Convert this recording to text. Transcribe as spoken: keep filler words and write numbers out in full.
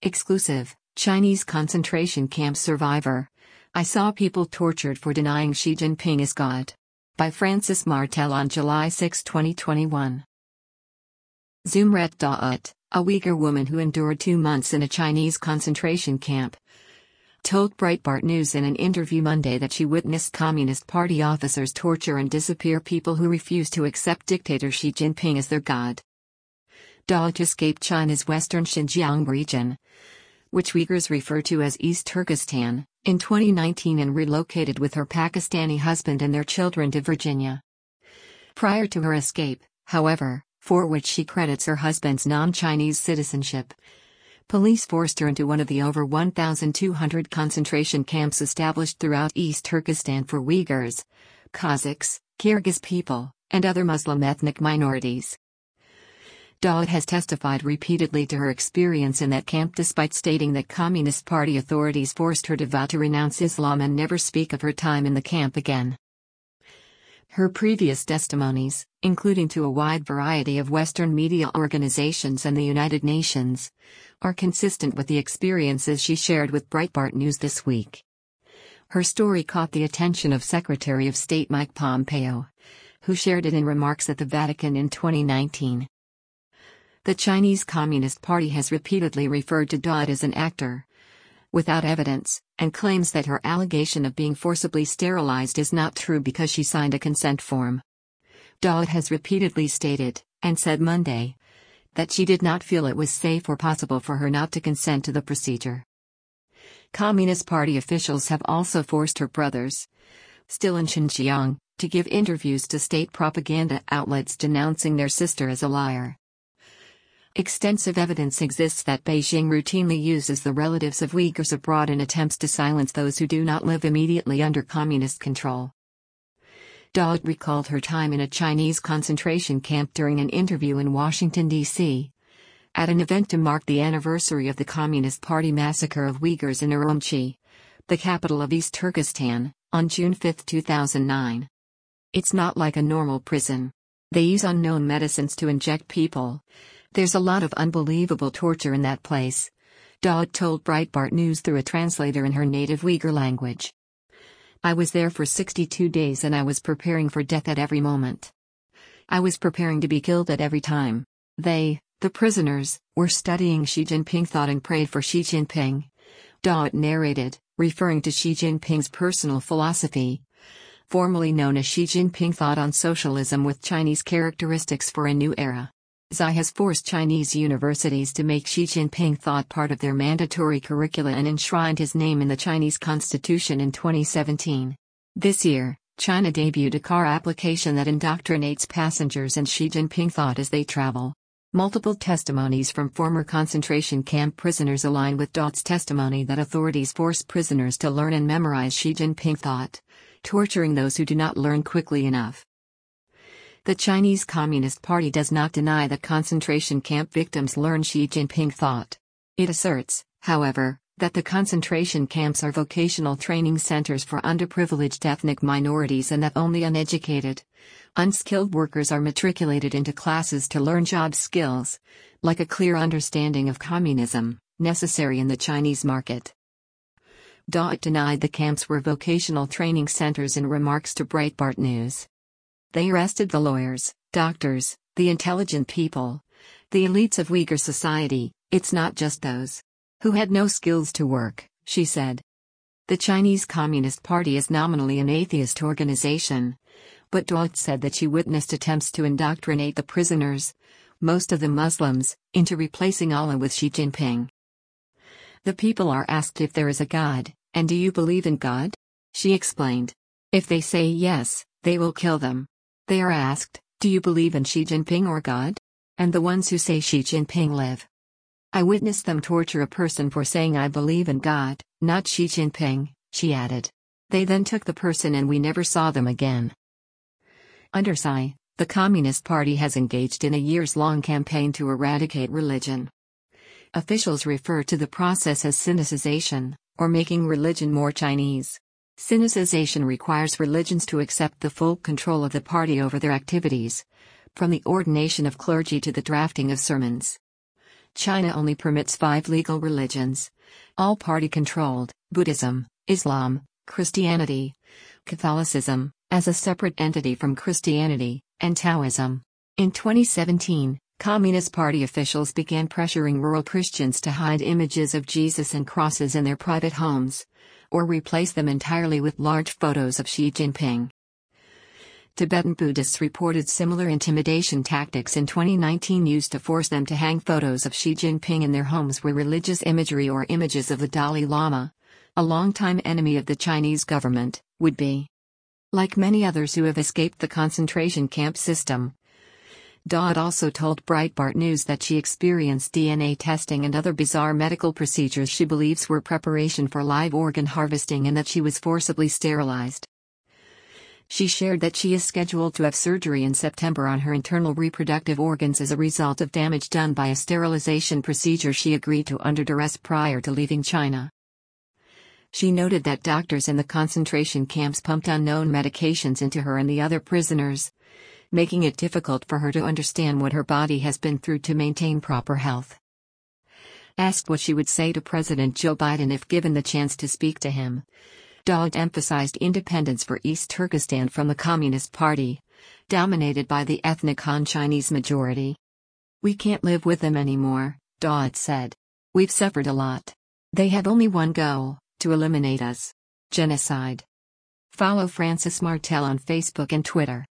Exclusive, Chinese concentration camp survivor. I saw people tortured for denying Xi Jinping is God. By Francis Martel on July sixth, twenty twenty-one. Zumret Daut, a Uyghur woman who endured two months in a Chinese concentration camp, told Breitbart News in an interview Monday that she witnessed Communist Party officers torture and disappear people who refused to accept dictator Xi Jinping as their god. Daut escaped China's western Xinjiang region, which Uyghurs refer to as East Turkestan, in twenty nineteen and relocated with her Pakistani husband and their children to Virginia. Prior to her escape, however, for which she credits her husband's non-Chinese citizenship, police forced her into one of the over one thousand two hundred concentration camps established throughout East Turkestan for Uyghurs, Kazakhs, Kyrgyz people, and other Muslim ethnic minorities. Daut has testified repeatedly to her experience in that camp despite stating that Communist Party authorities forced her to vow to renounce Islam and never speak of her time in the camp again. Her previous testimonies, including to a wide variety of Western media organizations and the United Nations, are consistent with the experiences she shared with Breitbart News this week. Her story caught the attention of Secretary of State Mike Pompeo, who shared it in remarks at the Vatican in twenty nineteen. The Chinese Communist Party has repeatedly referred to Daut as an actor, without evidence, and claims that her allegation of being forcibly sterilized is not true because she signed a consent form. Daut has repeatedly stated, and said Monday, that she did not feel it was safe or possible for her not to consent to the procedure. Communist Party officials have also forced her brothers, still in Xinjiang, to give interviews to state propaganda outlets denouncing their sister as a liar. Extensive evidence exists that Beijing routinely uses the relatives of Uyghurs abroad in attempts to silence those who do not live immediately under communist control. Daut recalled her time in a Chinese concentration camp during an interview in Washington, D C, at an event to mark the anniversary of the Communist Party massacre of Uyghurs in Urumqi, the capital of East Turkestan, on June fifth, two thousand nine. It's not like a normal prison. They use unknown medicines to inject people. There's a lot of unbelievable torture in that place, Daut told Breitbart News through a translator in her native Uyghur language. I was there for sixty-two days and I was preparing for death at every moment. I was preparing to be killed at every time. They, the prisoners, were studying Xi Jinping thought and prayed for Xi Jinping, Daut narrated, referring to Xi Jinping's personal philosophy, formerly known as Xi Jinping Thought on Socialism with Chinese Characteristics for a New Era. Xi has forced Chinese universities to make Xi Jinping thought part of their mandatory curricula and enshrined his name in the Chinese constitution in twenty seventeen. This year, China debuted a car application that indoctrinates passengers in Xi Jinping thought as they travel. Multiple testimonies from former concentration camp prisoners align with Daut's testimony that authorities force prisoners to learn and memorize Xi Jinping thought, torturing those who do not learn quickly enough. The Chinese Communist Party does not deny that concentration camp victims learn Xi Jinping thought. It asserts, however, that the concentration camps are vocational training centers for underprivileged ethnic minorities and that only uneducated, unskilled workers are matriculated into classes to learn job skills, like a clear understanding of communism, necessary in the Chinese market. Daut denied the camps were vocational training centers in remarks to Breitbart News. They arrested the lawyers, doctors, the intelligent people, the elites of Uyghur society. It's not just those who had no skills to work, she said. The Chinese Communist Party is nominally an atheist organization, but Daut said that she witnessed attempts to indoctrinate the prisoners, most of them Muslims, into replacing Allah with Xi Jinping. The people are asked if there is a God, and do you believe in God? She explained. If they say yes, they will kill them. They are asked, do you believe in Xi Jinping or God? And the ones who say Xi Jinping live. I witnessed them torture a person for saying I believe in God, not Xi Jinping, she added. They then took the person and we never saw them again. Under Xi, the Communist Party has engaged in a years-long campaign to eradicate religion. Officials refer to the process as Sinicization, or making religion more Chinese. Sinicization requires religions to accept the full control of the party over their activities, from the ordination of clergy to the drafting of sermons. China only permits five legal religions, all party-controlled: Buddhism, Islam, Christianity, Catholicism, as a separate entity from Christianity, and Taoism. In twenty seventeen, Communist Party officials began pressuring rural Christians to hide images of Jesus and crosses in their private homes, or replace them entirely with large photos of Xi Jinping. Tibetan Buddhists reported similar intimidation tactics in twenty nineteen used to force them to hang photos of Xi Jinping in their homes where religious imagery or images of the Dalai Lama, a longtime enemy of the Chinese government, would be. Like many others who have escaped the concentration camp system, Dodd also told Breitbart News that she experienced D N A testing and other bizarre medical procedures she believes were preparation for live organ harvesting and that she was forcibly sterilized. She shared that she is scheduled to have surgery in September on her internal reproductive organs as a result of damage done by a sterilization procedure she agreed to under duress prior to leaving China. She noted that doctors in the concentration camps pumped unknown medications into her and the other prisoners, making it difficult for her to understand what her body has been through to maintain proper health. Asked what she would say to President Joe Biden if given the chance to speak to him, Dodd emphasized independence for East Turkestan from the Communist Party, dominated by the ethnic Han Chinese majority. "We can't live with them anymore," Dodd said. "We've suffered a lot. They have only one goal: to eliminate us. Genocide." Follow Francis Martel on Facebook and Twitter.